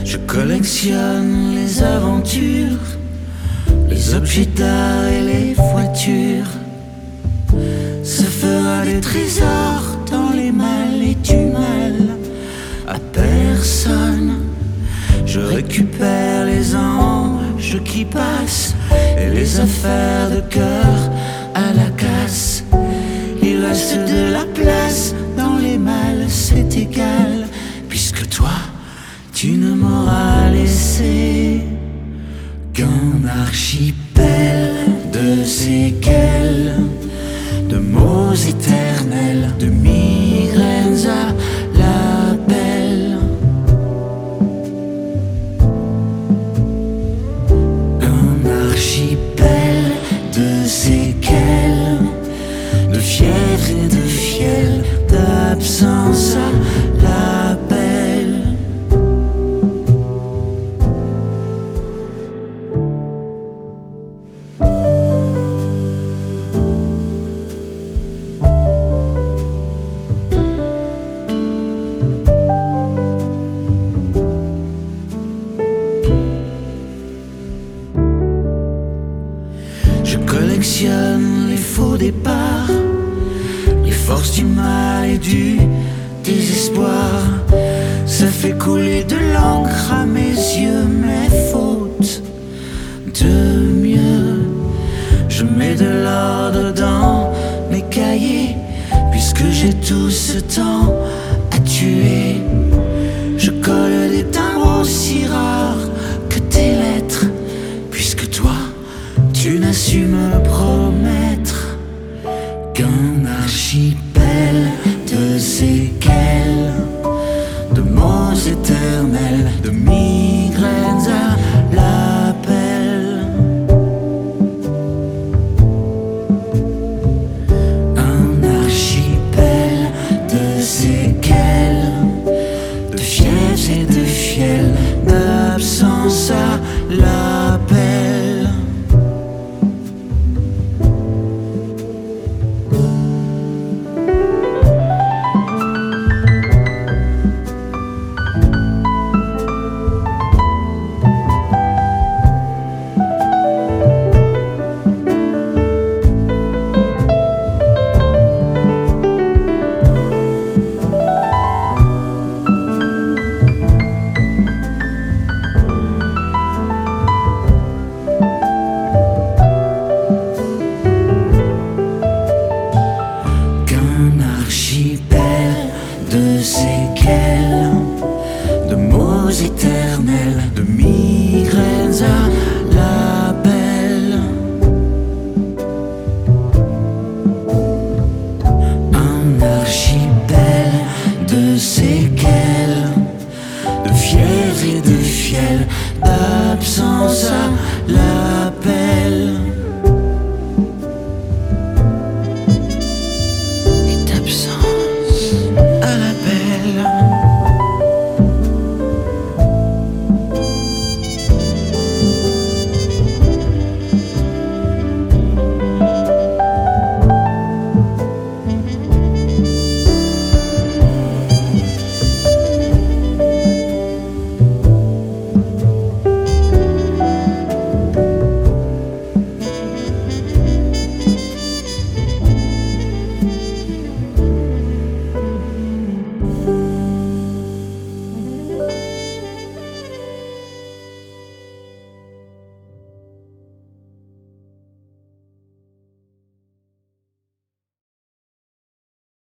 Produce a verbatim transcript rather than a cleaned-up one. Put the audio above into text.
Je collectionne les aventures, les objets d'art et les voitures. Ça fera des trésors dans les malles et du mal à personne. Je récupère les anges qui passent et les affaires de cœur à la casse. Il reste de la place dans les malles, c'est égal, puisque toi, tu ne m'auras laissé qu'un archipel de séquelles, de mots éternels, de migraines à l'appel. Un archipel de séquelles, de fièvre et de fiel, d'absence à l'appel. Je collectionne les faux départs, les forces du mal et du désespoir. Ça fait couler de l'encre à mes yeux, mes fautes de mieux. Je mets de l'ordre dans mes cahiers, puisque j'ai tout ce temps à tuer. Je colle des timbres aussi rares que tes lettres, puisque toi, tu n'as su me promettre qu'un archipel de séquelles, de mots éternels, de migraines à l'appel. Un archipel de séquelles, de fièvre et de fiel, d'absence à l'appel. De séquelles, de mots éternels, de migraines à l'appel. Un archipel de séquelles, de fièvre et de fiel, d'absence à l'appel.